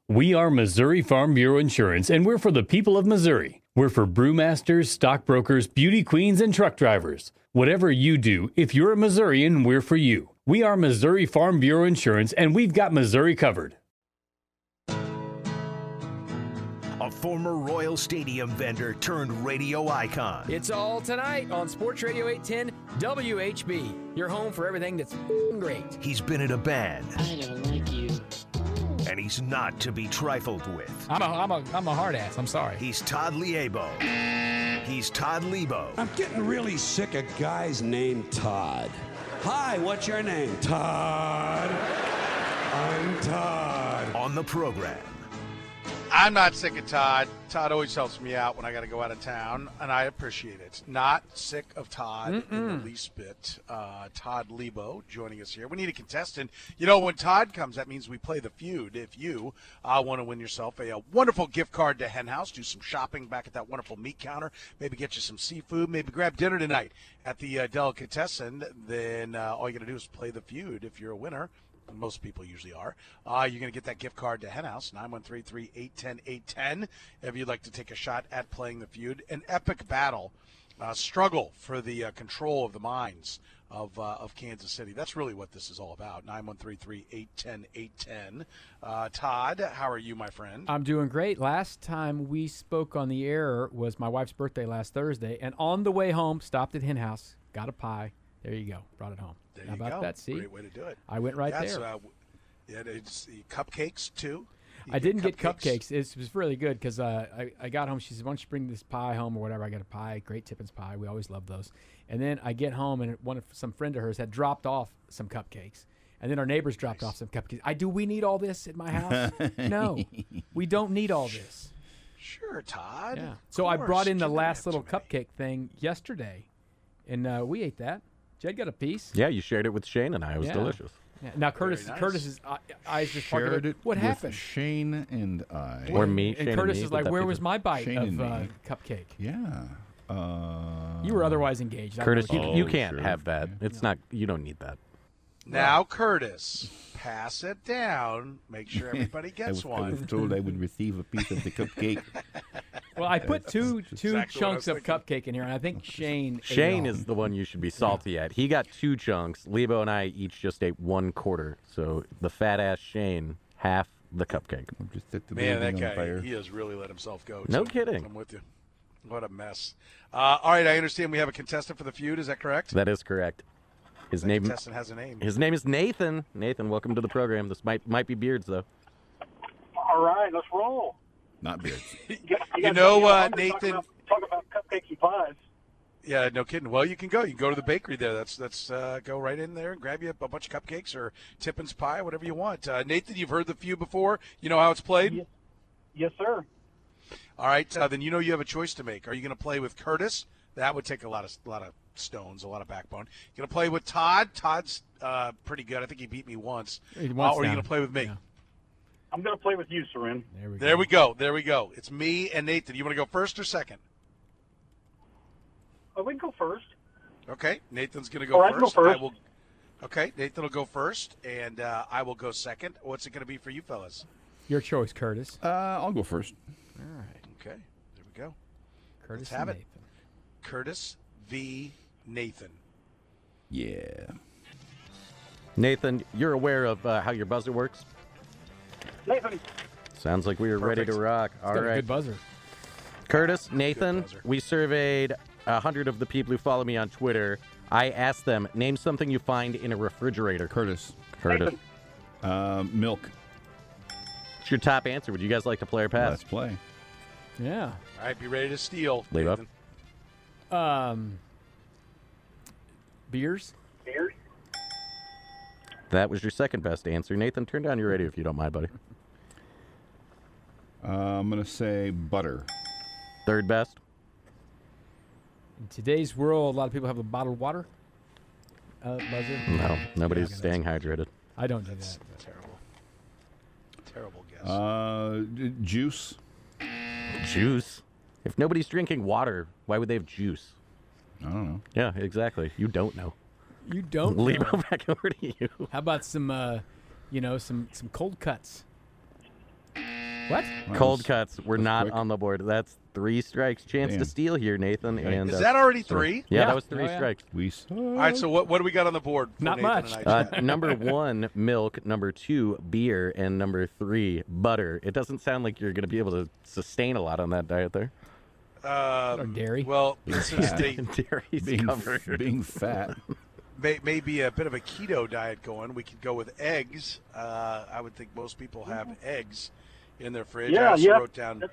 We are Missouri Farm Bureau Insurance, and we're for the people of Missouri. We're for brewmasters, stockbrokers, beauty queens, and truck drivers. Whatever you do, if you're a Missourian, we're for you. We are Missouri Farm Bureau Insurance, and we've got Missouri covered. A former Royal Stadium vendor turned radio icon. It's all tonight on Sports Radio 810 WHB. Your home for everything that's great. He's been in a band. I don't like you. And he's not to be trifled with. I'm a hard ass. I'm sorry. He's Todd Liebo. He's Todd Lebo. I'm getting really sick of guys named Todd. Hi, what's your name? Todd. I'm Todd. On the program. I'm not sick of Todd. Todd always helps me out when I got to go out of town, and I appreciate it. Not sick of Todd in the least bit. Todd Lebo joining us here. We need a contestant. You know, when Todd comes, that means we play the feud. If you want to win yourself a wonderful gift card to Hen House, do some shopping back at that wonderful meat counter, maybe get you some seafood, maybe grab dinner tonight at the Delicatessen, then all you got to do is play the feud if you're a winner. Most people usually are. You're going to get that gift card to Hen House, 913-381-810, if you'd like to take a shot at playing the feud. An epic battle, struggle for the control of the minds of Kansas City. That's really what this is all about, 913-381-810. Todd, how are you, my friend? I'm doing great. Last time we spoke on the air was my wife's birthday last Thursday, and on the way home, stopped at Hen House, got a pie. There you go. Brought it home. There How you about go. that? See? Great way to do it. I went right there. It's cupcakes, too. I didn't get cupcakes. It was really good because I got home. She said, why don't you bring this pie home or whatever. I got a pie, Great Tippins pie. We always love those. And then I get home, and some friend of hers had dropped off some cupcakes. And then our neighbors dropped off some cupcakes. Do we need all this at my house? No, we don't need all this. Sure, Todd. Yeah. So I brought in the last little cupcake thing yesterday, and we ate that. Jed got a piece. Yeah, you shared it with Shane and I. It was delicious. Yeah. Now nice. Curtis's eyes just Shared it what with happened? Shane and I. Or me. And Shane Curtis and me. is like, where was my bite Shane of and me. cupcake? Yeah. You were otherwise engaged. I Curtis, don't know what you Oh, can't sure. have that. It's not. You don't need that. Now, Curtis, pass it down. Make sure everybody gets I one. was told I would receive a piece of the cupcake. Well, I put two exactly what I chunks was of cupcake in here, and I think Shane. ate Shane it all. is the one you should be salty at. He got 2 chunks. Lebo and I each just ate 1/4. So the fat ass Shane, half the cupcake. I'll just set the Man, that building on guy, fire. he has really let himself go. No too. kidding. I'm with you. What a mess. All right, I understand we have a contestant for the feud. Is that correct? That is correct. His That name. contestant has a name. His name is Nathan. Nathan, welcome to the program. This might be Beards though. All right, let's roll. Not beards. Nathan. Talk about cupcakes and pies. Yeah, no kidding. Well, you can go. You can go to the bakery there. Let's go right in there and grab you a bunch of cupcakes or Tippins pie, whatever you want. Nathan, you've heard the feud before. You know how it's played? Yes, sir. All right, then you know you have a choice to make. Are you going to play with Curtis? That would take a lot of stones, a lot of backbone. You're going to play with Todd? Todd's pretty good. I think he beat me once. Or are you going to play with me? Yeah. I'm going to play with you, Soren. There we go. It's me and Nathan. You want to go first or second? Oh, we can go first. Okay, Nathan's going to go All right, first. go first. Okay, Nathan will go first, and I will go second. What's it going to be for you fellas? Your choice, Curtis. I'll go first. All right, Okay, there we go. Curtis have and it. Nathan. Curtis v. Nathan. Yeah. Nathan, you're aware of how your buzzer works? Nathan. Sounds like we are ready to Perfect. rock. It's All got a right. good buzzer. Curtis, Nathan, buzzer. we surveyed 100 of the people who follow me on Twitter. I asked them, name something you find in a refrigerator. Curtis. Curtis. Milk. What's your top answer? Would you guys like to play or pass? Let's play. Yeah. All right, be ready to steal. Leave up. Nathan. Beers. Beers. That was your second best answer. Nathan, turn down your radio if you don't mind, buddy. I'm going to say butter. Third best. In today's world, a lot of people have a bottled water buzzer. No, nobody's Yeah, staying hydrated. I don't do that. Terrible guess. Juice. Juice. If nobody's drinking water, why would they have juice? I don't know. Yeah, exactly. You don't know. You don't. Leave know. it back over to you. How about some cold cuts? What? Cold cuts were was not quick. on the board. That's 3 strikes. Chance to Damn. steal here, Nathan. Okay. And Is that already 3? Yeah, Yeah. that was 3 Oh, yeah. strikes. We suck. All right, so what do we got on the board? for Not Nathan much. and I, Chad? Number 1, milk. Number 2, beer. And number 3, butter. It doesn't sound like you're going to be able to sustain a lot on that diet there. Or dairy. Well, since they Dairy's being, covered. being fat. may be a bit of a keto diet going, we could go with eggs. I would think most people have eggs in their fridge. Yeah, I also yeah. wrote down.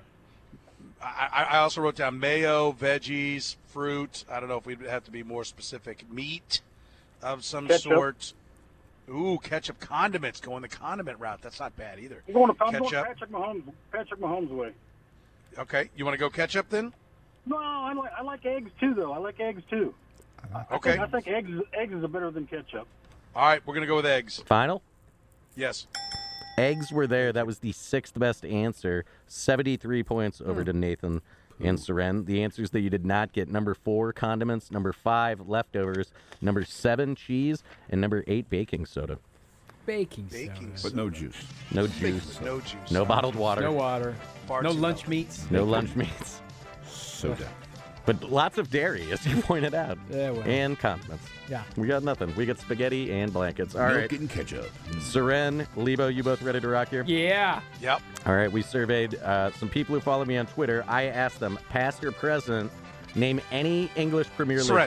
I also wrote down mayo, veggies, fruit. I don't know if we'd have to be more specific. Meat of some Ketchup. sort. Ooh, ketchup, condiments. Going the condiment route. That's not bad either. I'm going Ketchup. Patrick Mahomes way. Okay, you want to go ketchup then? No, I like eggs too, though. I like eggs too. Okay. I think eggs is better than ketchup. All right, we're gonna go with eggs. Final? Yes. Eggs were there. That was the 6th best answer. 73 points over to Nathan and Seren. The answers that you did not get: number 4, condiments; number 5, leftovers; number 7, cheese; and number 8, baking soda. Baking Baking soda. But no juice. No juice. No juice. No bottled water. No water. Far No too lunch low. meats. No lunch meats. Soda. But lots of dairy, as you pointed out. Yeah, well. And condiments. Yeah. We got nothing. We got spaghetti and blankets. All Milk right. and ketchup. Seren, Lebo, you both ready to rock here? Yeah. Yep. All right. We surveyed some people who follow me on Twitter. I asked them, past or present, name any English Premier League. Seren.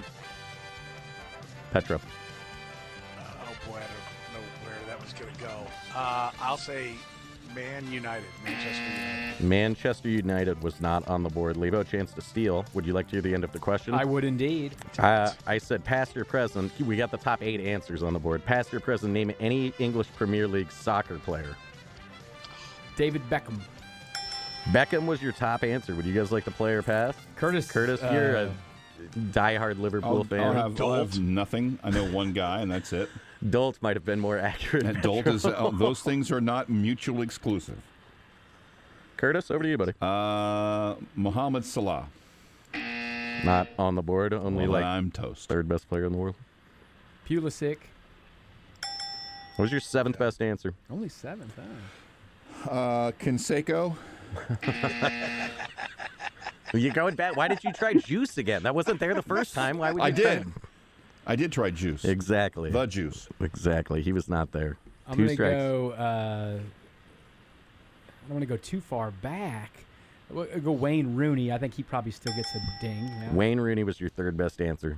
Petra. Oh boy, I don't know where that was gonna go. I'll say Man United, Manchester United. Manchester United was not on the board. Lebo, chance to steal. Would you like to hear the end of the question? I would indeed. I said past or present. We got the top 8 answers on the board. Past or present, name any English Premier League soccer player. David Beckham. Beckham was your top answer. Would you guys like to play or pass? Curtis. Curtis, you're a diehard Liverpool I'll fan. have nothing. I know one guy, and that's it. Dolt might have been more accurate. And Dolt is. Those things are not mutually exclusive. Curtis, over to you, buddy. Mohamed Salah. Not on the board. Only Well, like I'm toast. 3rd best player in the world. Pulisic. What was your 7th best answer? Only 7th, huh? Canseco. You're going back. Why did you try juice again? That wasn't there the first time. Why would you I try- did. I did try juice. Exactly. The juice. Exactly. He was not there. I'm 2 gonna strikes. go. I don't want to go too far back. I'll go Wayne Rooney. I think he probably still gets a ding. Yeah. Wayne Rooney was your 3rd best answer.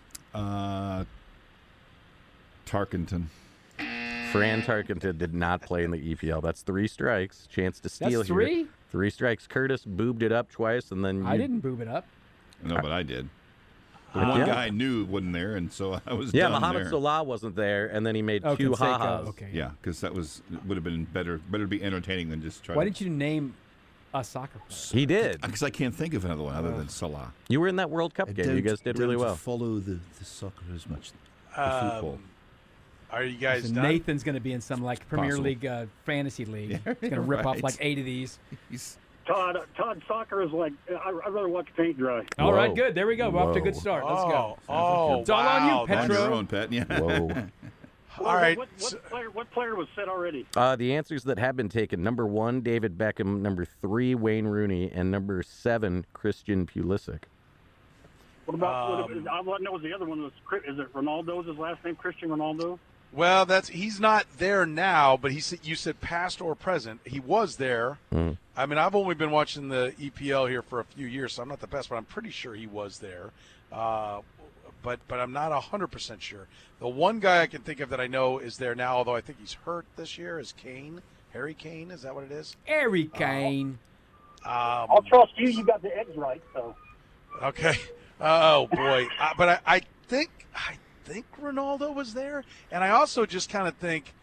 Tarkenton. Fran Tarkenton did not play in the EPL. That's 3 strikes. Chance to steal That's here. 3? 3 strikes. Curtis boobed it up twice, and then I didn't boob it up. No, but I did. The one yeah. guy I knew wasn't there, and so I was Yeah, done Mohamed there. Salah wasn't there, and then he made Oh, 2 Canseco. ha-has. Okay. Yeah, because that would have been better to be entertaining than just try. Why didn't you name a soccer player? He did. Because I can't think of another one other than Salah. You were in that World Cup game. You guys did really well. Follow the soccer as much. The Um, football. Are you guys So done? Nathan's going to be in some like Premier Possible. League fantasy league. Yeah, He's going to rip off right. like 8 of these. Todd, soccer is like I'd rather watch paint dry. All right, Whoa. good. There we go. We're off to a good Whoa. start. Let's go. Oh, It's all on you, wow, Petro. On that's- your own, Pat. Yeah. Whoa. All right. What player was set already? The answers that have been taken: number 1, David Beckham; number 3, Wayne Rooney; and number 7, Christian Pulisic. What about? I want to know what the other one was. Is it Ronaldo? Is his last name Christian Ronaldo? Well, he's not there now, but you said past or present. He was there. I mean, I've only been watching the EPL here for a few years, so I'm not the best, but I'm pretty sure he was there. But I'm not 100% sure. The one guy I can think of that I know is there now, although I think he's hurt this year, is Kane. Harry Kane, is that what it is? Harry Kane. I'll trust you. You got the eggs right. So Okay. Oh boy. But I think Ronaldo was there, and I also just kind of think,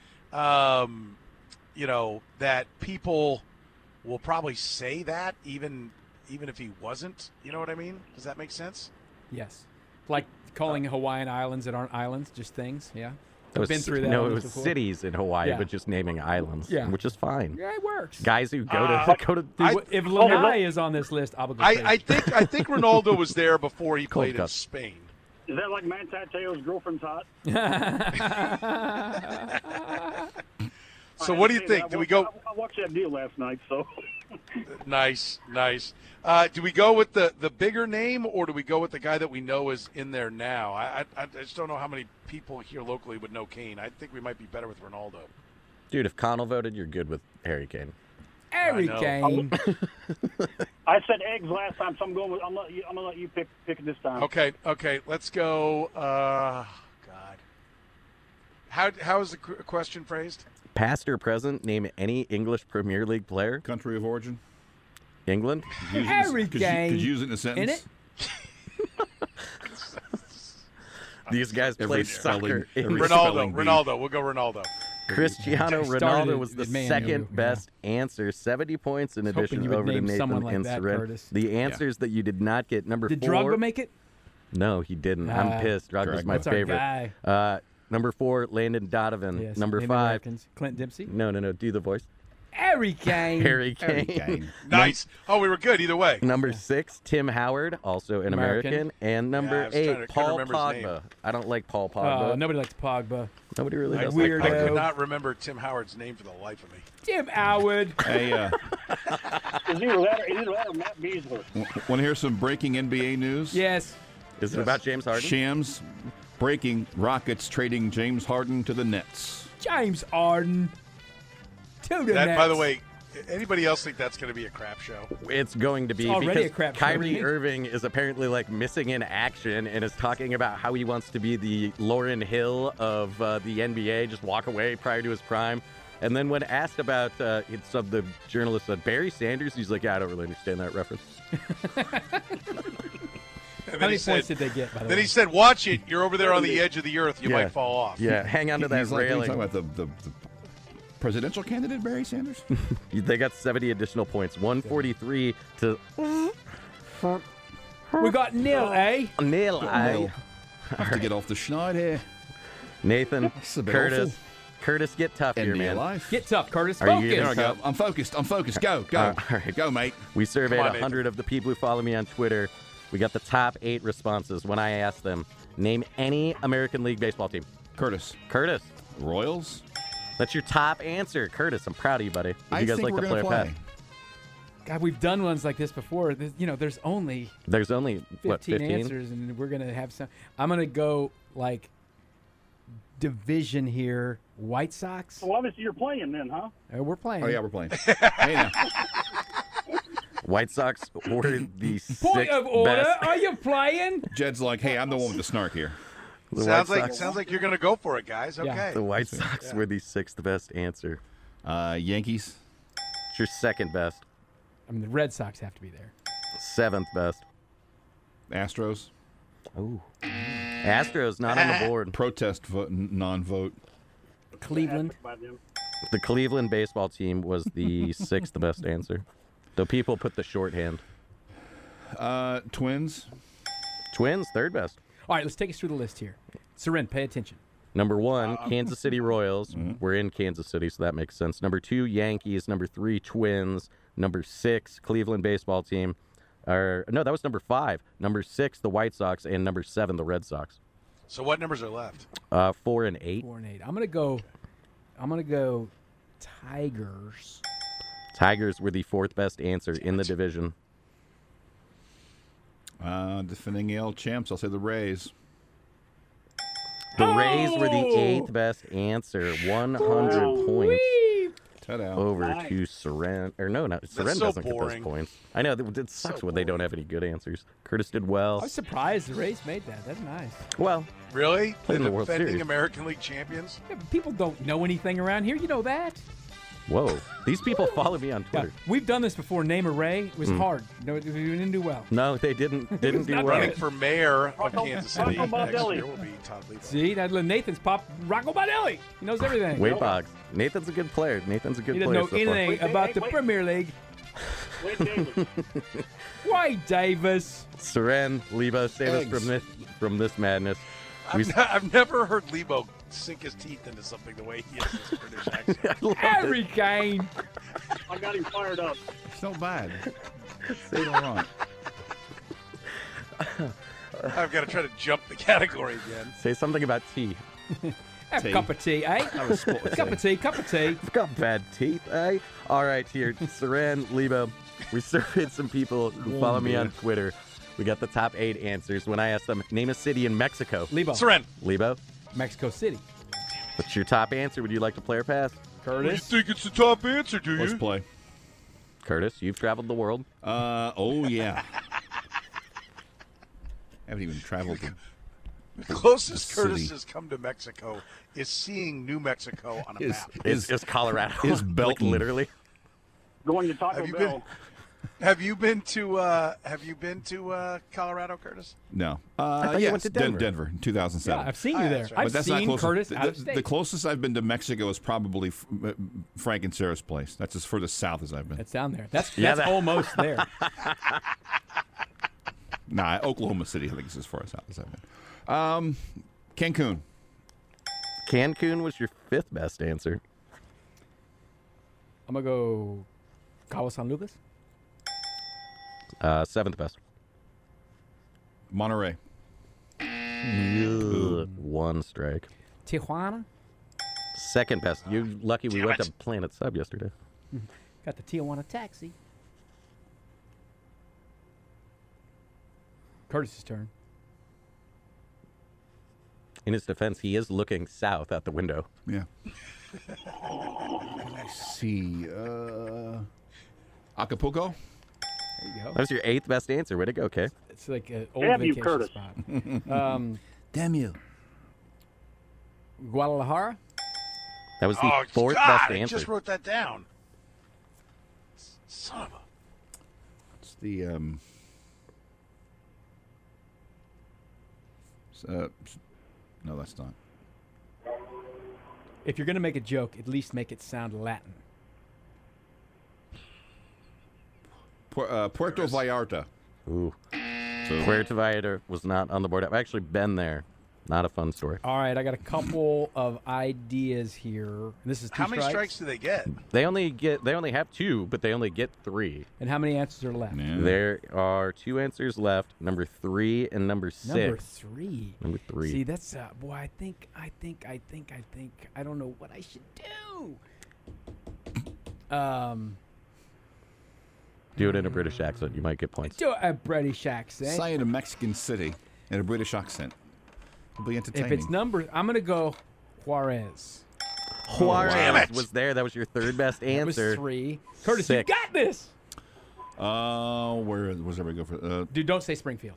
that people will probably say that even if he wasn't. You know what I mean? Does that make sense? Yes. Like calling Hawaiian islands that aren't islands, just things. Yeah. It I've was- been through that. No, one it was before. cities in Hawaii, Yeah. but just naming islands, Yeah. which is fine. Yeah, it works. Guys who go to Dude, if Lanai is on this list, I'll go crazy. I think Ronaldo was there before he played in Cup. Spain. is that like Mantateo's girlfriend's hot? So what do you think? Do we go? I watched that deal last night. So Nice. Do we go with the bigger name, or do we go with the guy that we know is in there now? I just don't know how many people here locally would know Kane. I think we might be better with Ronaldo. Dude, if Connell voted, you're good with Harry Kane. Harry Kane. I said eggs last time, so I'm gonna let you pick it this time. Okay. Let's go. God. How is the question phrased? Past or present, name any English Premier League player. Country of origin. England. Harry Kane. Could you use it in a sentence? In it? These guys play soccer. Ronaldo. We'll go Ronaldo. Cristiano Started Ronaldo was the Man U, second best answer. 70 points in addition you would over to name someone Nathan like and that, Seren. Curtis. The answers that you did not get. Number Did 4. Drogba make it? No, he didn't. I'm pissed. Drogba's my That's our favorite. guy. Number 4, Landon Donovan. Yes, Number name 5. Americans. Clint Dempsey. No. Do the voice. Harry Kane. Harry Kane. Nice. Oh, we were good either way. Number 6, Tim Howard, also an American. And number 8, Paul Pogba. I don't like Paul Pogba. Nobody likes Pogba. Nobody really does weirdo. like I Pogba. could not remember Tim Howard's name for the life of me. Tim Howard. Hey, Is either that or Matt Beasler? want to hear some breaking NBA news? Yes. Is it about James Harden? Shams breaking. Rockets trading James Harden to the Nets. James Harden. To the That, Nets. by the way, anybody else think that's going to be a crap show? It's going to be It's already because a crap show. Kyrie Irving is apparently like missing in action and is talking about how he wants to be the Lauryn Hill of the NBA, just walk away prior to his prime. And then when asked about it's of the journalist Barry Sanders, he's like, "Yeah, I don't really understand that reference." And How then many he said, points did they get, by the Then way? he said, "Watch it. You're over there on the edge of the earth. You might fall off." Yeah, hang on to that He's like, railing. talking about the presidential candidate Barry Sanders. They got 70 additional points, 143 to We got nil, eh? nil. I have to get off the schneid here. Nathan, It's a bit Curtis, awful. Curtis, get tough here, NBA man. life. Get tough, Curtis. Are you Focus. There I go. I'm focused. Go. All right. Go, mate. We surveyed Come on, 100 of the people who follow me on Twitter. We got the top 8 responses when I asked them, name any American League baseball team. Curtis. Curtis, Royals. that's your top answer. Curtis, I'm proud of you, buddy. I You guys think like we're to going play to a play. pat. God, we've done ones like this before. There's only There's only, 15 answers, and we're going to have some. I'm going to go, like, division here. White Sox. Well, obviously you're playing then, huh? We're playing. Oh, yeah, we're playing. Hey, now. White Sox were the Point of order. best. Are you playing? Jed's like, hey, I'm the one with the snark here. The Sounds White like Sox, you're going to go for it, guys. Yeah. Okay. the White Sox were the 6th best answer. Yankees. It's your 2nd best. I mean, the Red Sox have to be there. 7th best. Astros. Oh. Astros not on the board. Protest vote, non-vote. Cleveland. By them. The Cleveland baseball team was the 6th best answer. Though people put the shorthand. Twins. Twins, 3rd best. All right, let's take us through the list here. Seren, pay attention. Number 1, Kansas City Royals. We're in Kansas City, so that makes sense. Number 2, Yankees. Number 3, Twins. Number 6, Cleveland baseball team. No, that was number 5. Number 6, the White Sox. And number 7, the Red Sox. So what numbers are left? 4 and 8. 4 and 8. I'm gonna go Tigers. Tigers were the 4th best answer in the division. Defending AL champs. I'll say the Rays. The Rays were the 8th best answer. 100 points Ta-da. over to Seren. Or no, not Seren so doesn't get those boring. points. I know, it sucks when they don't have any good answers. Curtis did I well. was surprised the Rays made that. That's nice. Well, Really? Played in The the World defending Series. American League champions? Yeah, but people don't know anything around here. You know that. whoa. These people follow me on Yeah, Twitter. we've done this before. Name a Ray. It was hard. No, we didn't do well. No, they didn't do not well. Running for mayor of Kansas City Rocco next Baldelli. year will be Todd Lebo. See, that Nathan's pop Rocco Baldelli. He knows everything. Wade Boggs. Nathan's a good player. Nathan's a good He doesn't player know so far. anything Wait, about wait, the wait. Premier League. Wade Davis. Why, Davis? Seren, Lebo, save us from this madness. I've never heard Lebo sink his teeth into something the way he is in his British accent. Harry Kane. I got him fired up. It's not bad. Say it all right. I've got to try to jump the category again. Say something about tea. Have a cup of tea, eh? Cup of tea. Got bad teeth, eh? All right, here, Saran, Lebo. We surveyed some people who follow me on Twitter. We got the top 8 answers. When I asked them, name a city in Mexico. Lebo. Seren. Lebo, Mexico City. what's your top answer? Would you like to play or pass? Curtis. think it's the top answer, do Let's play. Curtis, you've traveled the world. Oh, yeah. Haven't even traveled to The closest The Curtis city. has come to Mexico is seeing New Mexico on a Is- map. Is Colorado. is like, Belton. literally. Going to Taco Have you Bell. Have you been to Colorado, Curtis? No. thought you yes, went to Denver. Denver in 2007. Yeah, I've seen Oh, you yeah, there. that's right. I've But that's not seen close. Curtis out of The state. closest I've been to Mexico is probably Frank and Sarah's place. That's as furthest south as I've been. That's down there. That's Yeah, that's that- almost there. Nah, Oklahoma City, I think, is as far south as I've been. Cancun. Cancun was your 5th best answer. I'm gonna go Cabo San Lucas. 7th best. Monterey. One strike. Tijuana. 2nd best. You lucky we Damn went it. to Planet Sub yesterday. Got the Tijuana taxi. Curtis's turn. In his defense, he is looking south out the window. Yeah. Let me see. Acapulco. There you go. That was your 8th best answer. Way to go, okay? It's like an old Damn you, vacation Curtis. spot. Damn you. Guadalajara. That was the Oh, 4th God, best I answer. just wrote that down. Son of a... It's the no, that's not. If you're gonna make a joke, at least make it sound Latin. Puerto Vallarta. Ooh. Puerto Vallarta was not on the board. I've actually been there. Not a fun story. All right, I got a couple of ideas here. This is two How many strikes do they get? They only have 2, but they only get 3. And how many answers are left? Yeah. There are 2 answers left. Number 3 and number 6. Number 3. Number 3. See, that's boy. I think. I don't know what I should do. Do it in a British accent. You might get points. Do a British accent. Say in a Mexican city in a British accent. It'll be entertaining. If it's number, I'm gonna go Juarez. Juarez Damn it. was there. That was your 3rd best That was answer. 3. Curtis, 6. you got this. Where was everybody go for? Dude, don't say Springfield.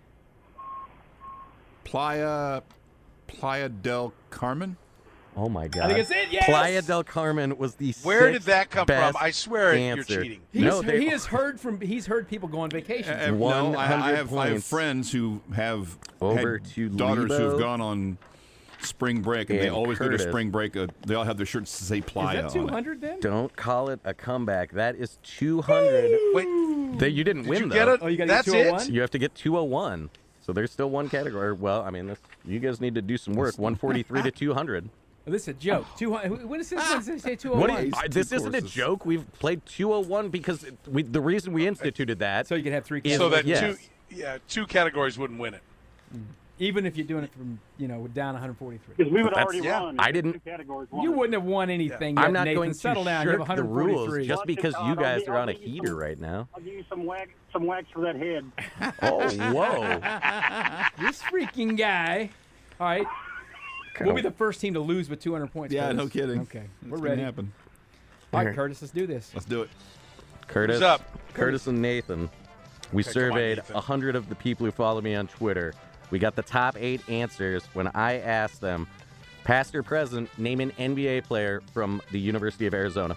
Playa del Carmen. Oh my God! I think it's it. Yes. Playa del Carmen was the Where 6th did that come from? best I swear answer. you're cheating. He's heard people go on vacation. No, I 100 have points. friends who have Over had to daughters Lebo. who've gone on spring break, and they And always go Curtis. to spring break. They all have their shirts to say Is Playa that on it. 200 then? Don't call it a comeback. That is 200. Wait, That you didn't did win you though. get it? Oh, you gotta That's get 201? it? You have to get 201. So there's still one category. Well, I mean, you guys need to do some work. 143 to 200. Oh, this is a joke. 200. When does this say 201? What do you, These this two isn't a courses. joke. We've played 201 because the reason we instituted that. So you can have 3 Yeah, So that yes. two categories wouldn't win it. even if you're doing it from down 143. Because we would That's- already yeah. run. I didn't- Two categories You won. wouldn't have won anything. I'm yet, not Nathan. going to Settle down. You have shirk the rules 143. just because you I'll guys give- are on a I'll give you heater some- right now. I'll give you some wax for that head. Oh, whoa. This freaking guy. All right. We'll be the first team to lose with 200 points. Yeah, Curtis. no kidding. Okay, It's we're gonna ready. happen. All Here. right, Curtis, let's do this. Let's do it. Curtis, Who's up? Curtis and Nathan. We Okay, come on, surveyed Nathan. 100 of the people who follow me on Twitter. We got the top 8 answers when I asked them, past or present, name an NBA player from the University of Arizona.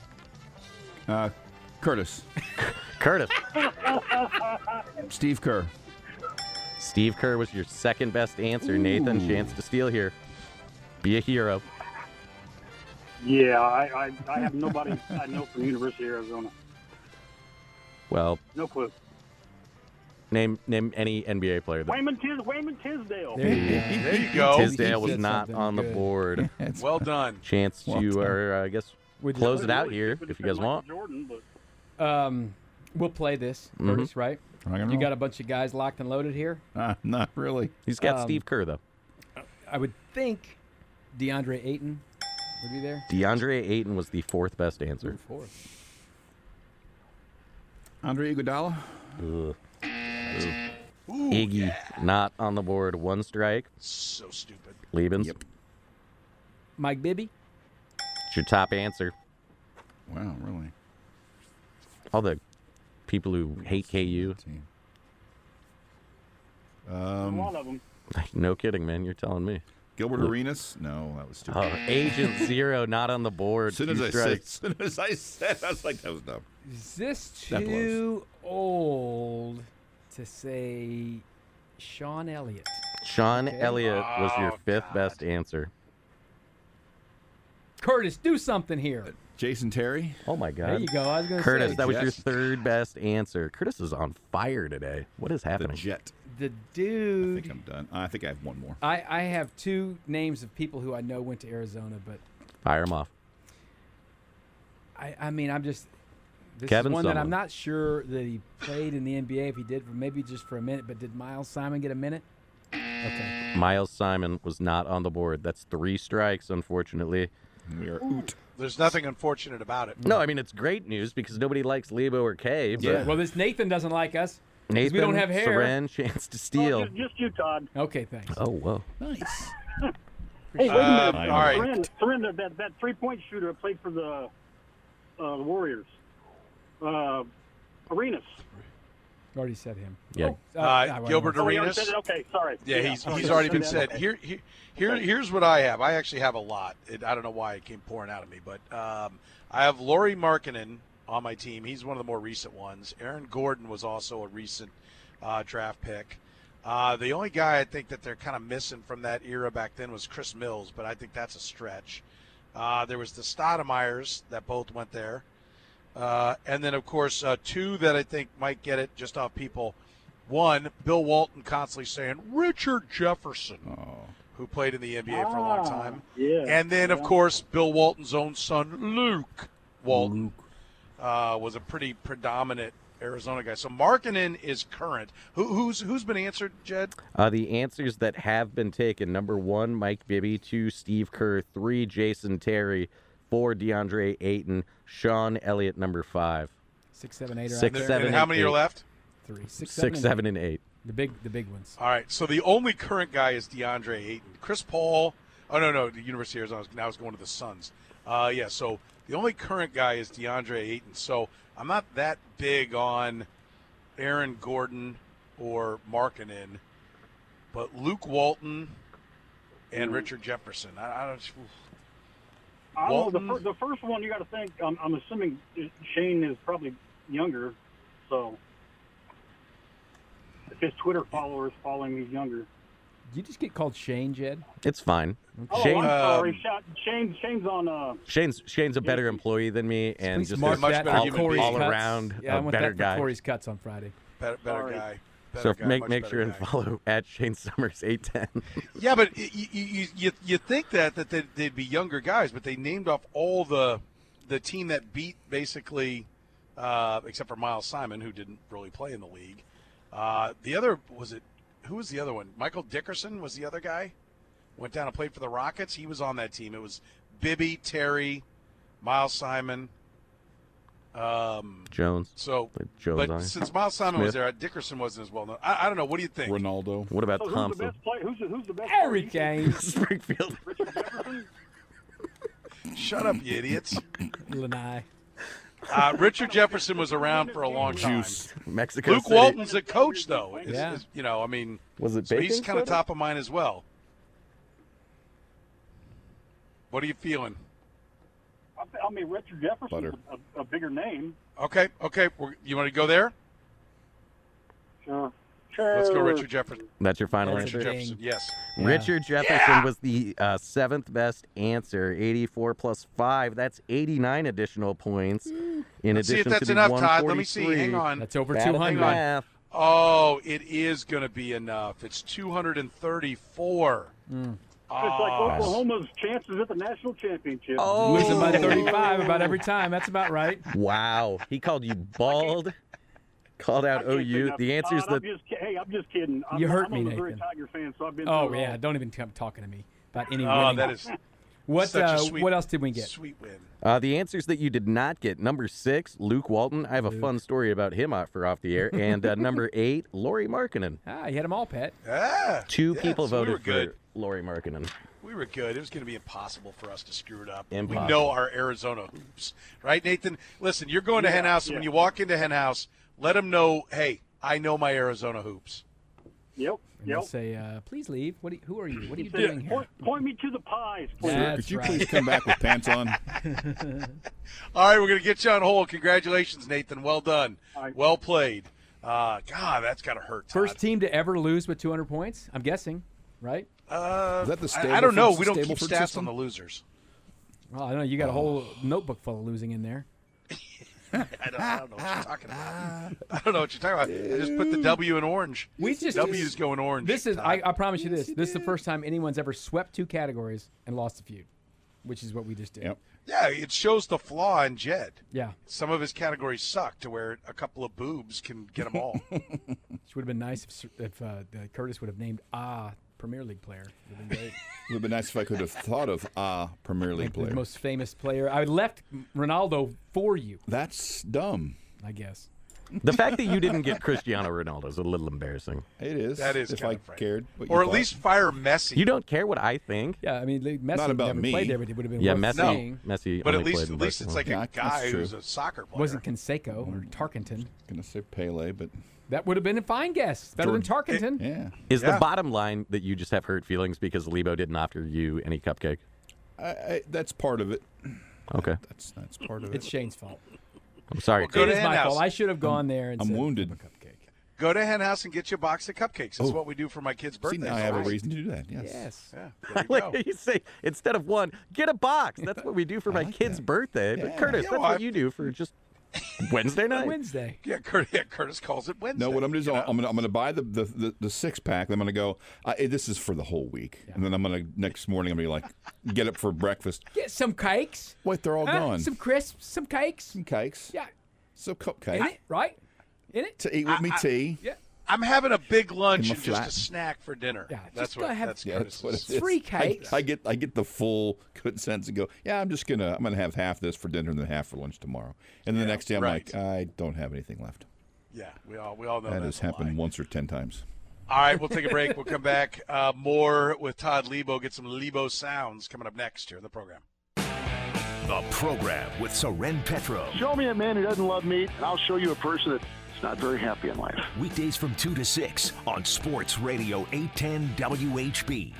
Curtis. Curtis. Steve Kerr. Steve Kerr was your second best answer. Nathan, chance to steal here. Be a hero. Yeah, I have nobody I know from University of Arizona. Well, No clue. name any NBA player. Wayman Tisdale. There you go. There you go. Tisdale was said not something on the good. board. Well done. Chance Well to, done. I guess, Would you- close it out here if you guys want. Jordan, but We'll play this, Mm-hmm. Curtis, right? Rock and You roll. got a bunch of guys locked and loaded here. Not really. He's got Steve Kerr, though. I would think DeAndre Ayton would be there. DeAndre Ayton was the fourth best answer. Fourth. Andre Iguodala. Ugh. Ooh, Iggy, not on the board. One strike. so stupid. Liebens. Yep. Mike Bibby. It's your top answer. Wow, really? All the people who hate KU. A lot of them. No kidding, man. You're telling me. Gilbert Arenas? No, that was stupid. Oh, Agent Zero, not on the board. As soon Two as strikes. I said, I was like, that was dumb. Is this That too old to say Sean Elliott? Sean Okay. Elliott was your Oh, fifth God. best answer. Curtis, do something here. Jason Terry? Oh, my God. There you go. I was going to Curtis, say. that was your Jets. third best answer. Curtis is on fire today. What is The happening? Jet. The I dude. think I'm done. I think I have one more. I have two names of people who I know went to Arizona, but Fire him off. I mean, I'm just. This Kevin is one that I'm Sumlin. not sure that he played in the NBA. If he did, maybe just for a minute. But did Miles Simon get a minute? Okay. Miles Simon was not on the board. That's three strikes, unfortunately. We are oot. There's nothing unfortunate about it. No, I mean, it's great news because nobody likes Lebo or Kay. But Yeah. Well, this Nathan doesn't like us. Nathan, we don't have hair. Seren, chance to steal. Just you, Todd. Okay, thanks. Oh, whoa. Nice. Hey, wait a minute. all right. Seren, that three-point shooter that played for the Warriors. Arenas. Already said him. Yeah. Gilbert Oh, we already Arenas. said it? Okay, sorry. Yeah, he's okay, already said been that. said. Okay. Here's what I have. I actually have a lot. I don't know why it came pouring out of me, but I have Lauri Markkanen on my team. He's one of the more recent ones. Aaron Gordon was also a recent draft pick. The only guy I think that they're kind of missing from that era back then was Chris Mills, but I think that's a stretch. There was the Stoudemire's that both went there. And then, of course, two that I think might get it just off people. One, Bill Walton constantly saying Richard Jefferson, who played in the NBA for a long time. Yeah. And then, of course, Bill Walton's own son, Luke Walton, was a pretty predominant Arizona guy. So Markkanen is current. Who's been answered, Jed? The answers that have been taken: number 1, Mike Bibby; 2, Steve Kerr; 3, Jason Terry; 4, DeAndre Ayton; Sean Elliott, number 5. 6, 7, 8 are Six, out there. seven, And how many eight. are left? 3, 6, 6, 7, and 8. The big ones. All right, so the only current guy is DeAndre Ayton. Chris Paul, the University of Arizona, now is going to the Suns. So the only current guy is DeAndre Ayton. So I'm not that big on Aaron Gordon or Markkanen, but Luke Walton and Richard Jefferson. I don't. I don't know, Walton? the first one you got to think. I'm assuming Shane is probably younger, so if his Twitter followers following he's younger. Did you just get called Shane, Jed? It's fine. Oh, Shane, I'm sorry. Shane's on. Shane's a better employee than me, and Please just mark a much that better for human Corey's being. all cuts. around Yeah, I a want better that guy. for Corey's cuts on Friday. Better Sorry. guy. So Better guy, make much sure better and guy. follow at Shane Summers 810. Yeah, but you think that they'd be younger guys, but they named off all the team that beat basically, except for Miles Simon, who didn't really play in the league. The other who was the other one? Michael Dickerson was the other guy. Went down and played for the Rockets. He was on that team. It was Bibby, Terry, Miles Simon. Jones. So, Jones but on it. since Miles Simon was Smith. there, Dickerson wasn't as well known. I don't know. What do you think? Ronaldo. What about So who's the Thompson? best player? Who's the best? Harry player? Kane. Springfield. Richard Jefferson. Shut up, you idiots. Lanai. Richard Jefferson was around for a long time. Mexico Luke City. Walton's a coach, though. Yeah. Was it So baking he's kind of soda? top of mind as well. What are you feeling? I mean, Richard Jefferson's Butter. a bigger name. Okay. You want to go there? Sure. Let's go Richard Jefferson. That's your final That's a answer? ding. Jefferson, yes. Yeah. Richard Jefferson was the seventh best answer. 84 plus 5. That's 89 additional points. In Let's see if addition that's to the enough, Todd. Let me see. 143. Hang on. That's over Bad at the 200. math. Oh, it is going to be enough. It's 234. It's like Oklahoma's chances at the national championship. Oh. Losing by 35 about every time. That's about right. Wow. He called you bald. Called out I can't say OU. nothing. The answer is Todd, that I'm just kidding. You hurt I'm me, a Missouri Nathan. Tiger fan, so I've been. Oh, through it yeah. all. Don't even come talking to me. about any Oh, winning. that is What such a sweet, what else did we get? Sweet win. The answers that you did not get. Number 6, Luke Walton. I have a fun story about him for off the air. And number 8, Lori Markkinen. Ah, you had them all, Pat. Ah, Two yes, people we voted were good. for Lori Markkinen. We were good. It was going to be impossible for us to screw it up. Impossible. We know our Arizona hoops, right, Nathan? Listen, you're going to Hen House, and when you walk into Hen House, let them know, hey, I know my Arizona hoops. Yep. And they'll Yep. say, please leave. Who are you? What are you He said, doing here? Point me to the pies, please. That's Could you right. please come back with pants on? All right, we're going to get you on hold. Congratulations, Nathan. Well done. All right. Well played. God, that's got to hurt, Todd. First team to ever lose with 200 points, I'm guessing, right? Is that the I don't know. Stableford- We don't keep Stableford stats system? on the losers. Well, I know you got a whole notebook full of losing in there. I don't know what you're talking about. I don't know what you're talking about. I just put the W in orange. We just W's going orange. This is Todd. I promise you this. This is the first time anyone's ever swept 2 categories and lost a feud, which is what we just did. Yep. Yeah, it shows the flaw in Jed. Yeah, Some of his categories suck to where a couple of boobs can get them all. which would have been nice if Curtis would have named Premier League player. Would have been great. It would have been nice if I could have thought of a Premier League Like the player. most famous player. I left Ronaldo for you, That's dumb. I guess. The fact that you didn't get Cristiano Ronaldo is a little embarrassing. It is. That is if kind I of frightening. cared. What you Or at thought. least fire Messi. You don't care what I think? Yeah, I mean, Messi Not about never me. played there, but it would have been Yeah, worth Messi. saying. Messi but only at played in least it's Barcelona. like a Yeah, that's guy true. who's a soccer player. Wasn't Canseco or Tarkenton. Gonna say Pele, but That would have been a fine guess. Better than Tarkenton. yeah, Is Yeah. the bottom line that you just have hurt feelings because Lebo didn't offer you any cupcake? that's part of it. Okay. That's part of It's it. Shane's fault. I'm sorry. Well, go It to is Hen my House. fault. I should have gone there and I'm said, wounded. "Have a cupcake." Go to Hen House and get you a box of cupcakes. That's what we do for my kid's See, birthday. now I have a reason to do that. Yes. Yes. Yeah, I there you like go. how you say instead of one, get a box. That's what we do for my like kid's that. birthday. Yeah. But Curtis, Yeah, that's well, what you do for just Wednesday night. Wednesday. Yeah, Curtis calls it Wednesday. No, what I'm going to do you is know? I'm going to buy the 6-pack. I'm going to go. This is for the whole week, and then I'm going to next morning. I'm going to be like, get up for breakfast. Get some cakes. Wait, they're all gone. Some crisps, some cakes. Some cakes. Yeah. Some cupcake In it, right? In it? to eat with me tea. Yeah. I'm having a big lunch In my and just flat. a snack for dinner. Yeah, that's just go what have- that's Yeah, that's what Curtis's. it is. Free cakes. I get the full good sense and go. Yeah, I'm gonna have half this for dinner and then half for lunch tomorrow. And the next day I'm right. like, I don't have anything left. Yeah, we all know That that's has a happened lie. once or 10 times. All right, we'll take a break. We'll come back. More with Todd Lebo. Get some Lebo sounds coming up next here in the program. The program with Soren Petro. Show me a man who doesn't love meat, and I'll show you a person that's not very happy in life. Weekdays from 2 to 6 on Sports Radio 810 WHB.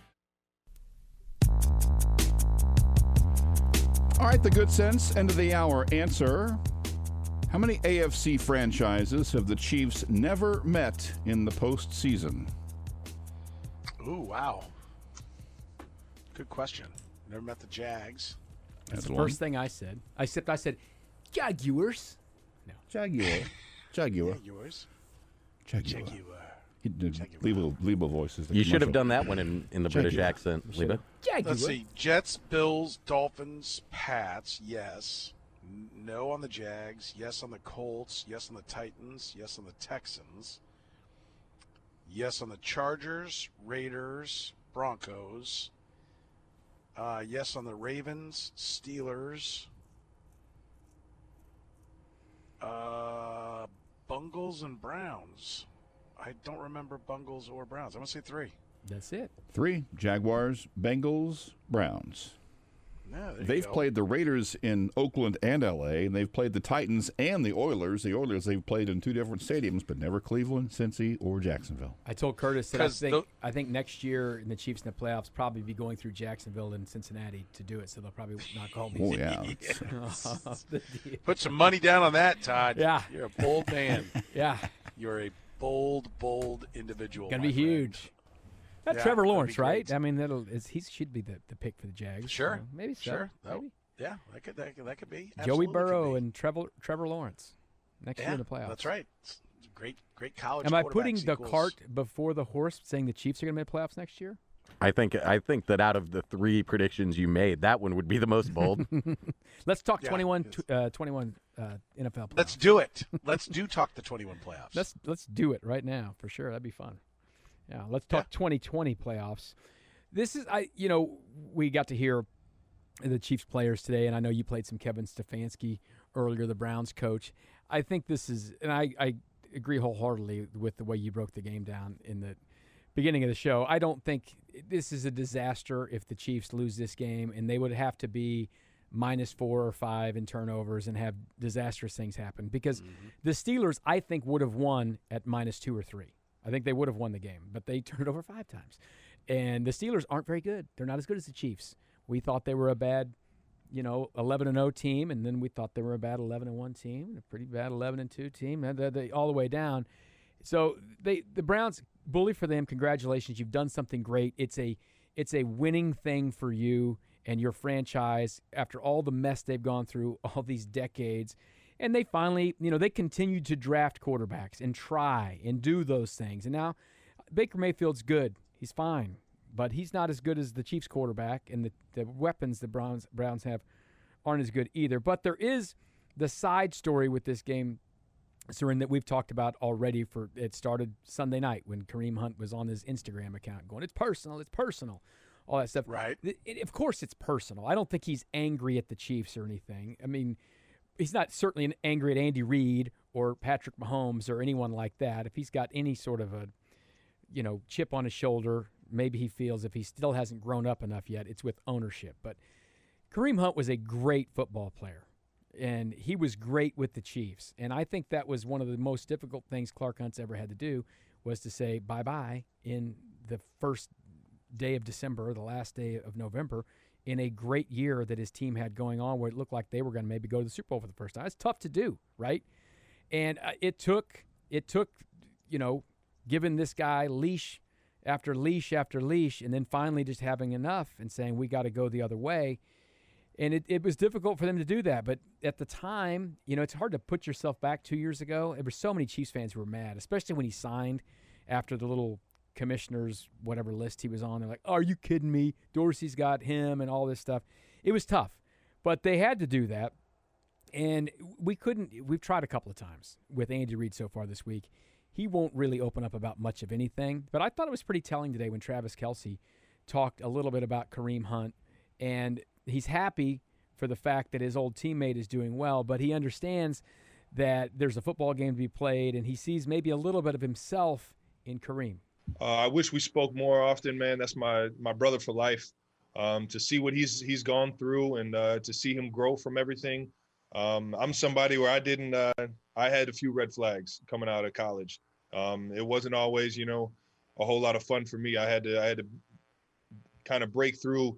All right, the good sense, end of the hour answer. How many AFC franchises have the Chiefs never met in the postseason? Ooh, wow. Good question. Never met the Jags. That's the first thing I said. I said, Jaguars. Jaguar. Jaguars. Jaguar. Jaguar. Lebo voices. You should have done that one in the British Jaguar. accent, Lebo. Jaguar. Let's see. Jets, Bills, Dolphins, Pats. Yes. No on the Jags. Yes on the Colts. Yes on the Titans. Yes on the Texans. Yes on the Chargers, Raiders, Broncos. Yes on the Ravens, Steelers. Bungles and Browns. I don't remember Bungles or Browns. I'm going to say 3. That's it. 3. Jaguars, Bengals, Browns. Yeah, there you They've go. played the Raiders in Oakland and L.A., and they've played the Titans and the Oilers. The Oilers they've played in 2 different stadiums, but never Cleveland, Cincy, or Jacksonville. I told Curtis that 'Cause I think next year in the Chiefs in the playoffs probably be going through Jacksonville and Cincinnati to do it, so they'll probably knock all these Oh, yeah. off the deal. Put some money down on that, Todd. Yeah. You're a bold man. Yeah, You're a bold individual. gonna my be friend. huge. That's Yeah, Trevor that'd be Lawrence, right? great. I mean, he should be the pick for the Jags. Sure. So maybe so. Sure. That- Maybe. Yeah, that could be. Joey Absolutely Burrow could be. and Trevor Lawrence next year in the playoffs. That's right. It's great college. Am I putting quarterback the sequels. cart before the horse, saying the Chiefs are going to make playoffs next year? I think that out of the 3 predictions you made, that one would be the most bold. Let's talk Yeah, 21 it's- NFL playoffs. Let's do it. Let's talk the 21 playoffs. Let's do it right now for sure. That'd be fun. Yeah, let's talk 2020 playoffs. This is we got to hear the Chiefs players today, and I know you played some Kevin Stefanski earlier, the Browns coach. I think this is, and I agree wholeheartedly with the way you broke the game down in the beginning of the show. I don't think this is a disaster if the Chiefs lose this game, and they would have to be -4 or -5 in turnovers and have disastrous things happen, because the Steelers, I think, would have won at -2 or -3. I think they would have won the game, but they turned it over 5 times. And the Steelers aren't very good. They're not as good as the Chiefs. We thought they were a bad, 11-0 team, and then we thought they were a bad 11-1 team, a pretty bad 11-2 team, they all the way down. So the Browns, bully for them. Congratulations, you've done something great. It's a winning thing for you and your franchise after all the mess they've gone through all these decades. And they finally, they continued to draft quarterbacks and try and do those things. And now Baker Mayfield's good. He's fine. But he's not as good as the Chiefs quarterback, and the weapons the Browns have aren't as good either. But there is the side story with this game, Soren, that we've talked about already. It started Sunday night when Kareem Hunt was on his Instagram account going, it's personal, all that stuff. Right. Of course it's personal. I don't think he's angry at the Chiefs or anything. I mean, he's not certainly angry at Andy Reid or Patrick Mahomes or anyone like that. If he's got any sort of a, chip on his shoulder, maybe he feels if he still hasn't grown up enough yet, it's with ownership. But Kareem Hunt was a great football player, and he was great with the Chiefs. And I think that was one of the most difficult things Clark Hunt's ever had to do, was to say bye-bye in the first day of December, the last day of November, in a great year that his team had going on, where it looked like they were going to maybe go to the Super Bowl for the first time. It's tough to do, right? And it took, giving this guy leash after leash after leash, and then finally just having enough and saying, we got to go the other way. And it was difficult for them to do that. But at the time, it's hard to put yourself back 2 years ago. There were so many Chiefs fans who were mad, especially when he signed after the little commissioners, whatever list he was on. They're like, are you kidding me? Dorsey's got him and all this stuff. It was tough. But they had to do that. And we've tried a couple of times with Andy Reid so far this week. He won't really open up about much of anything. But I thought it was pretty telling today when Travis Kelce talked a little bit about Kareem Hunt. And he's happy for the fact that his old teammate is doing well, but he understands that there's a football game to be played, and he sees maybe a little bit of himself in Kareem. I wish we spoke more often, man. That's my brother for life. To see what he's gone through and to see him grow from everything. I'm somebody where I had a few red flags coming out of college. It wasn't always, a whole lot of fun for me. I had to kind of break through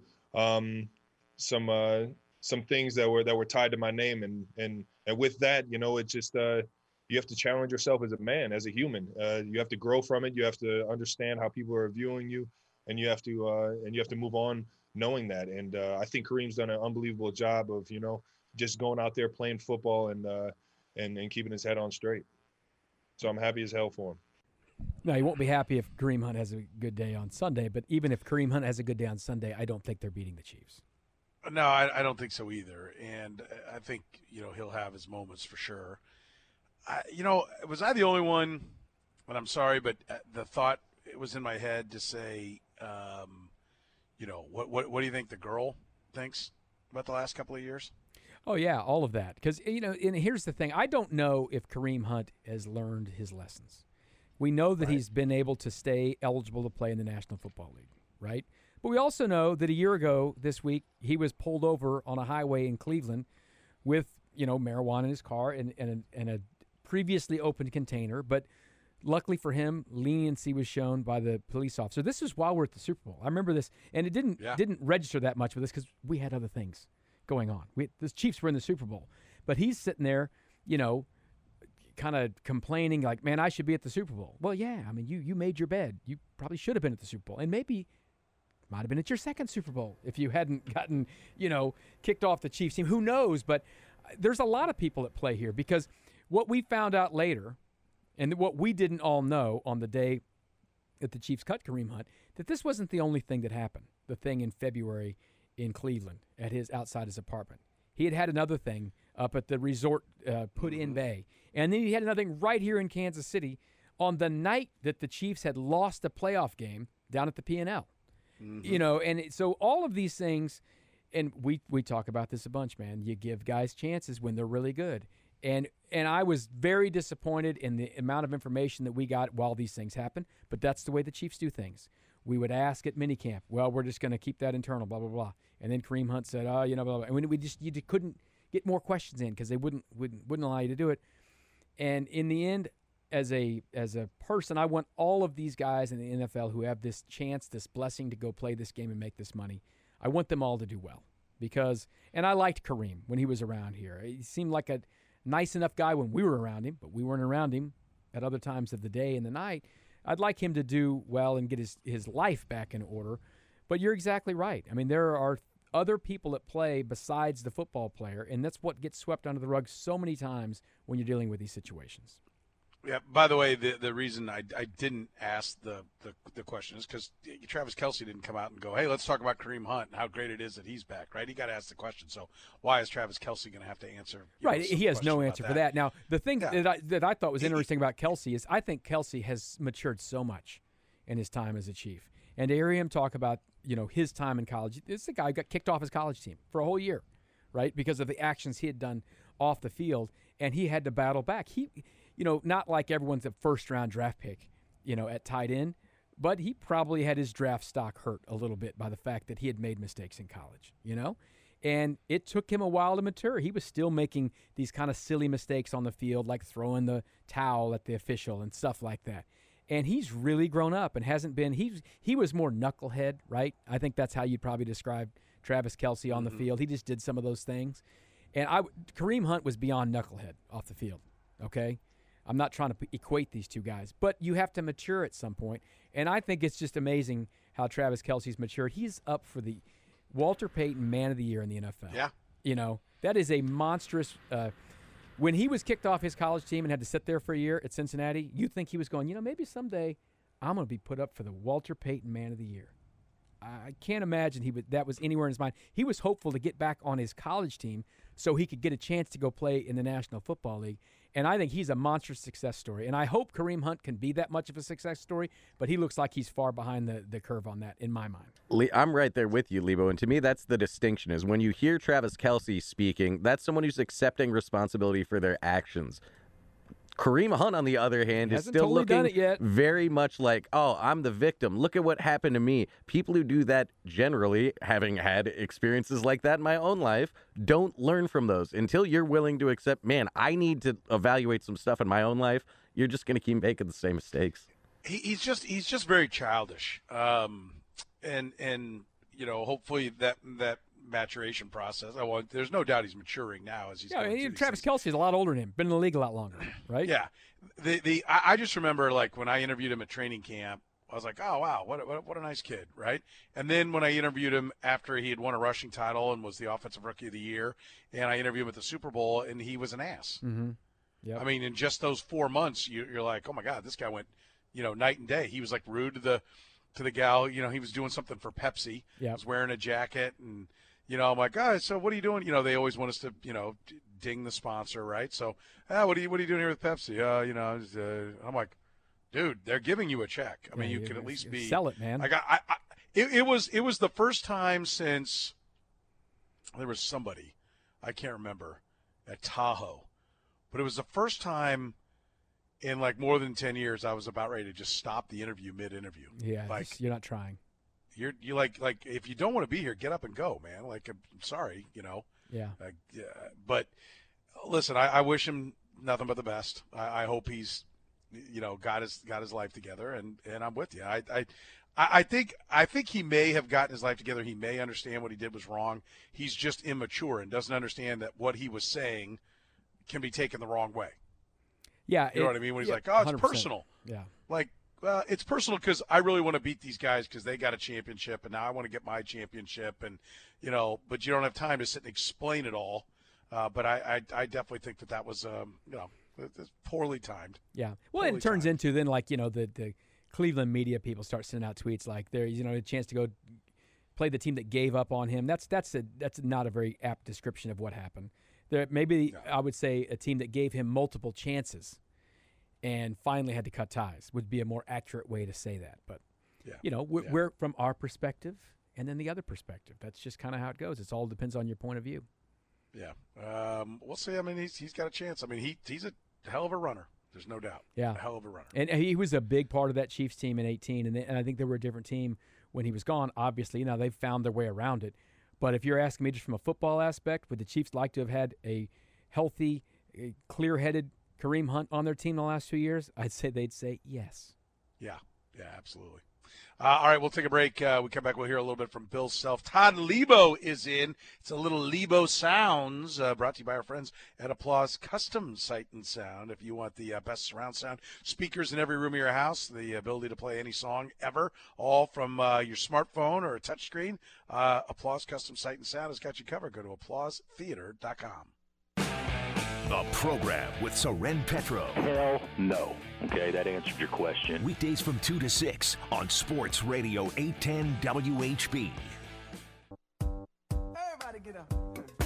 some things that were tied to my name, and with that, it just you have to challenge yourself as a man, as a human. You have to grow from it. You have to understand how people are viewing you, and you have to move on knowing that. And I think Kareem's done an unbelievable job of just going out there playing football and keeping his head on straight. So I'm happy as hell for him. No, he won't be happy if Kareem Hunt has a good day on Sunday. But even if Kareem Hunt has a good day on Sunday, I don't think they're beating the Chiefs. No, I don't think so either. And I think, he'll have his moments for sure. Was I the only one, and I'm sorry, but the thought, it was in my head to say, what do you think the girl thinks about the last couple of years? Oh, yeah, all of that. Because, and here's the thing. I don't know if Kareem Hunt has learned his lessons. We know that he's been able to stay eligible to play in the National Football League, right? But we also know that a year ago this week, he was pulled over on a highway in Cleveland with, marijuana in his car and a previously opened container. But luckily for him, leniency was shown by the police officer. This is while we're at the Super Bowl. I remember this, and it didn't register that much with us because we had other things going on. The Chiefs were in the Super Bowl. But he's sitting there, kind of complaining like, man, I should be at the Super Bowl. Well, yeah, I mean, you made your bed. You probably should have been at the Super Bowl. And maybe might have been at your second Super Bowl if you hadn't gotten, kicked off the Chiefs team. Who knows? But there's a lot of people at play here, because what we found out later, and what we didn't all know on the day that the Chiefs cut Kareem Hunt, that this wasn't the only thing that happened, the thing in February in Cleveland outside his apartment. He had another thing up at the resort Put-in Bay. And then he had another thing right here in Kansas City on the night that the Chiefs had lost the playoff game down at the P&L. You know, and so all of these things, and we talk about this a bunch, man. You give guys chances when they're really good. And I was very disappointed in the amount of information that we got while these things happen, but that's the way the Chiefs do things. We would ask at minicamp, well, we're just going to keep that internal, blah, blah, blah. And then Kareem Hunt said, oh, you know, blah, blah. And you couldn't get more questions in because they wouldn't allow you to do it. And in the end, as a person, I want all of these guys in the NFL who have this chance, this blessing to go play this game and make this money, I want them all to do well. And I liked Kareem when he was around here. He seemed like a nice enough guy when we were around him, but we weren't around him at other times of the day and the night. I'd like him to do well and get his life back in order. But you're exactly right. I mean, there are other people at play besides the football player, and that's what gets swept under the rug so many times when you're dealing with these situations. Yeah. By the way, the reason I didn't ask the question is because Travis Kelce didn't come out and go, "Hey, let's talk about Kareem Hunt and how great it is that he's back." Right? He got to ask the question. So why is Travis Kelce going to have to answer? Right. He has no answer for that. Now, the thing that I thought was interesting about Kelce is I think Kelce has matured so much in his time as a Chief, and to hear him talk about his time in college. This is a guy who got kicked off his college team for a whole year, right? Because of the actions he had done off the field, and he had to battle back. He. Not like everyone's a first-round draft pick, at tight end, but he probably had his draft stock hurt a little bit by the fact that he had made mistakes in college, And it took him a while to mature. He was still making these kind of silly mistakes on the field, like throwing the towel at the official and stuff like that. And he's really grown up and hasn't been – he was more knucklehead, right? I think that's how you'd probably describe Travis Kelce on the field. He just did some of those things. And Kareem Hunt was beyond knucklehead off the field, okay? I'm not trying to equate these two guys, but you have to mature at some point. And I think it's just amazing how Travis Kelce's matured. He's up for the Walter Payton Man of the Year in the NFL. Yeah. That is a monstrous when he was kicked off his college team and had to sit there for a year at Cincinnati, you think he was going, maybe someday I'm going to be put up for the Walter Payton Man of the Year. I can't imagine that was anywhere in his mind. He was hopeful to get back on his college team so he could get a chance to go play in the National Football League. And I think he's a monstrous success story. And I hope Kareem Hunt can be that much of a success story, but he looks like he's far behind the curve on that, in my mind. I'm right there with you, Lebo. And to me, that's the distinction, is when you hear Travis Kelce speaking, that's someone who's accepting responsibility for their actions. Kareem Hunt, on the other hand, is still looking very much like, oh, I'm the victim. Look at what happened to me. People who do that generally, having had experiences like that in my own life, don't learn from those. Until you're willing to accept, man, I need to evaluate some stuff in my own life, you're just going to keep making the same mistakes. He's just very childish. And hopefully that maturation process. Well, there's no doubt he's maturing now as he's. Yeah, Travis Kelce is a lot older than him. Been in the league a lot longer, right? Yeah. I just remember, like, when I interviewed him at training camp, I was like, oh wow, what a nice kid, right? And then when I interviewed him after he had won a rushing title and was the offensive rookie of the year, and I interviewed him at the Super Bowl, and he was an ass. Mm-hmm. Yep. I mean, in just those 4 months, you're like, oh my God, this guy went, night and day. He was like rude to the gal. He was doing something for Pepsi. Yep. He was wearing a jacket and. I'm like, guys, so what are you doing? They always want us to, ding the sponsor, right? So, what are you doing here with Pepsi? I'm like, dude, they're giving you a check. I mean, you can at least be sell it, man. It was the first time since there was somebody, I can't remember, at Tahoe, but it was the first time in like more than 10 years I was about ready to just stop the interview mid-interview. Yeah, like you're not trying. You like if you don't want to be here, get up and go, man. Like, I'm sorry, Yeah. But listen, I wish him nothing but the best. I hope he's, got his life together, and I'm with you. I think he may have gotten his life together. He may understand what he did was wrong. He's just immature and doesn't understand that what he was saying can be taken the wrong way. Yeah. You know what I mean? When he's like, oh, it's 100%. personal. Yeah. Like, it's personal because I really want to beat these guys because they got a championship, and now I want to get my championship, and but you don't have time to sit and explain it all. But I definitely think that was it's poorly timed. Yeah. Well, it turns into then like the Cleveland media people start sending out tweets like there's a chance to go play the team that gave up on him. That's not a very apt description of what happened. I would say a team that gave him multiple chances and finally had to cut ties would be a more accurate way to say that. But we're from our perspective and then the other perspective. That's just kind of how it goes. It all depends on your point of view. Yeah. We'll see. I mean, he's got a chance. I mean, he's a hell of a runner. There's no doubt. Yeah. A hell of a runner. And he was a big part of that Chiefs team in 2018, and I think they were a different team when he was gone. Obviously, they've found their way around it. But if you're asking me just from a football aspect, would the Chiefs like to have had a healthy, clear-headed Kareem Hunt on their team the last 2 years? I'd say they'd say yes. Yeah, absolutely. All right, we'll take a break. We come back, we'll hear a little bit from Bill Self. Todd Lebo is in. It's a little Lebo Sounds brought to you by our friends at Applause Custom Sight and Sound. If you want the best surround sound speakers in every room of your house, the ability to play any song ever, all from your smartphone or a touchscreen, Applause Custom Sight and Sound has got you covered. Go to applausetheater.com. The program with Soren Petro. Hell no. Okay, that answered your question. Weekdays from 2 to 6 on Sports Radio 810 WHB. Everybody get up.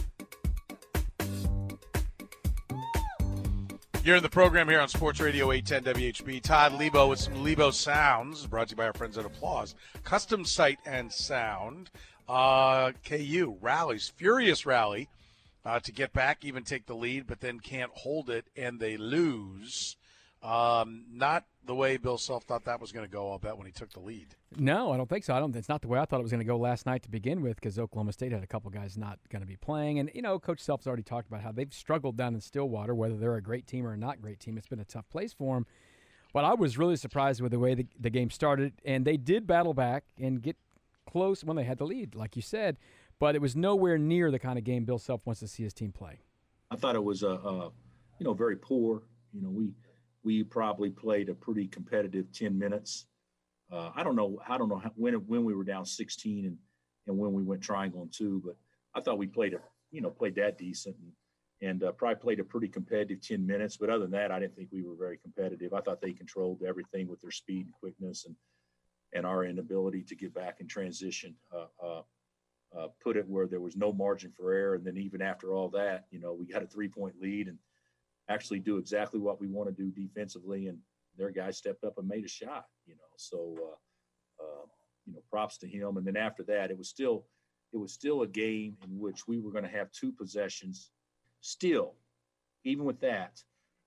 You're in the program here on Sports Radio 810 WHB. Todd Lebo with some Lebo Sounds, brought to you by our friends at Applause. Custom Sight and Sound. KU rallies, furious rally. To get back, even take the lead, but then can't hold it, and they lose. Not the way Bill Self thought that was going to go, I'll bet, when he took the lead. No, I don't think so. It's not the way I thought it was going to go last night to begin with, because Oklahoma State had a couple guys not going to be playing. And, Coach Self's already talked about how they've struggled down in Stillwater, whether they're a great team or a not great team. It's been a tough place for them. But I was really surprised with the way the game started, and they did battle back and get close when they had the lead, like you said. But it was nowhere near the kind of game Bill Self wants to see his team play. I thought it was very poor. We probably played a pretty competitive 10 minutes. I don't know when we were down 16 and when we went triangle and 2, but I thought we played that decent and probably played a pretty competitive 10 minutes. But other than that, I didn't think we were very competitive. I thought they controlled everything with their speed and quickness and our inability to get back in transition. Put it where there was no margin for error. And then even after all that, we got a 3-point lead and actually do exactly what we want to do defensively. And their guy stepped up and made a shot, So, props to him. And then after that, it was still a game in which we were going to have 2 possessions. Still, even with that,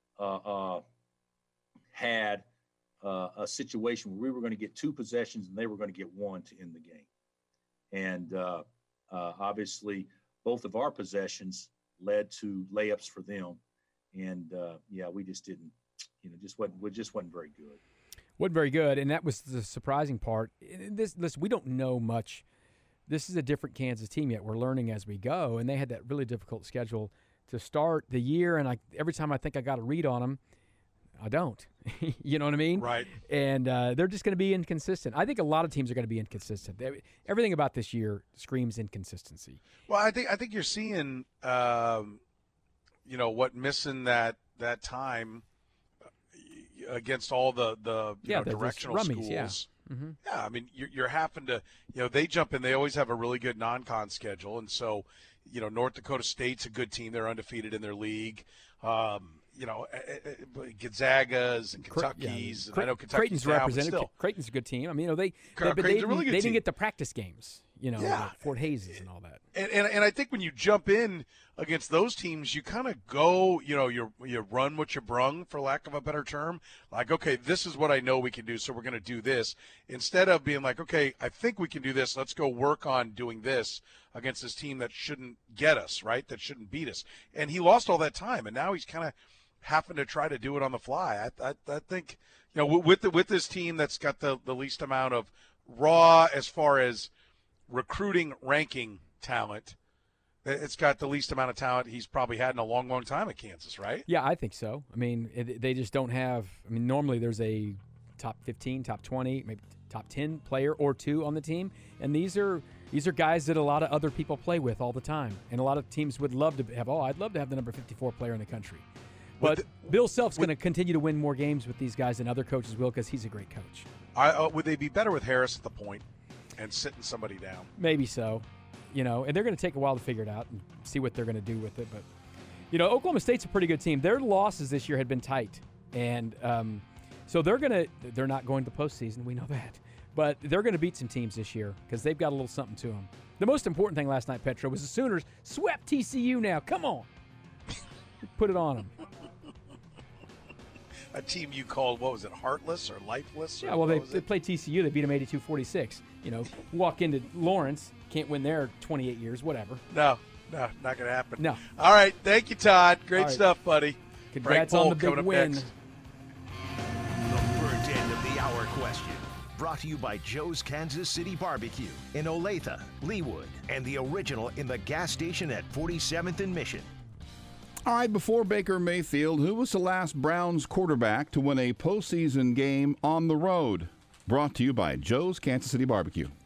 had a situation where we were going to get 2 possessions and they were going to get 1 to end the game. And obviously, both of our possessions led to layups for them. And, we just didn't, just wasn't very good. Wasn't very good, and that was the surprising part. Listen, we don't know much. This is a different Kansas team yet. We're learning as we go, and they had that really difficult schedule to start the year. And every time I think I got a read on them, I don't. You know what I mean? Right. And they're just going to be inconsistent. I think a lot of teams are going to be inconsistent. Everything about this year screams inconsistency. Well, I think you're seeing, what missing that time against all the directional schools. Yeah. Mm-hmm. Yeah, I mean, you're having to, they jump in. They always have a really good non-con schedule, and so, North Dakota State's a good team. They're undefeated in their league. Gonzaga's and Kentucky's. And I know Kentucky's Creighton's down, represented. But still. Creighton's a good team. I mean, they really didn't get the practice games. Like Fort Hays and all that. And I think when you jump in against those teams, you kind of go, you run what you brung, for lack of a better term. Like, okay, this is what I know we can do, so we're going to do this. Instead of being like, okay, I think we can do this. Let's go work on doing this against this team that shouldn't get us, right? That shouldn't beat us. And he lost all that time, and now he's kind of having to try to do it on the fly. I think, with this team that's got the least amount of raw as far as recruiting ranking talent, it's got the least amount of talent he's probably had in a long, long time at Kansas, right? Yeah, I think so. I mean, they just don't have – I mean, normally there's a top 15, top 20, maybe top 10 player or 2 on the team, and these are guys that a lot of other people play with all the time, and a lot of teams would love to have – I'd love to have the number 54 player in the country. But Bill Self's going to continue to win more games with these guys than other coaches will because he's a great coach. Would they be better with Harris at the point and sitting somebody down? Maybe so. And they're going to take a while to figure it out and see what they're going to do with it. But, Oklahoma State's a pretty good team. Their losses this year had been tight. And so they're not going to the postseason. We know that. But they're going to beat some teams this year because they've got a little something to them. The most important thing last night, Petro, was the Sooners swept TCU now. Come on. Put it on them. A team you called, what was it, heartless or lifeless? Or Yeah, well, they played TCU. They beat them 82-46. Walk into Lawrence, can't win there 28 years, whatever. No, not going to happen. No. All right, thank you, Todd. Great All right. stuff, buddy. Congrats Frank on the Bolt big coming up win. next. The burnt end of the hour question. Brought to you by Joe's Kansas City Barbecue in Olathe, Leawood, and the original in the gas station at 47th and Mission. All right, before Baker Mayfield, who was the last Browns quarterback to win a postseason game on the road? Brought to you by Joe's Kansas City Barbecue.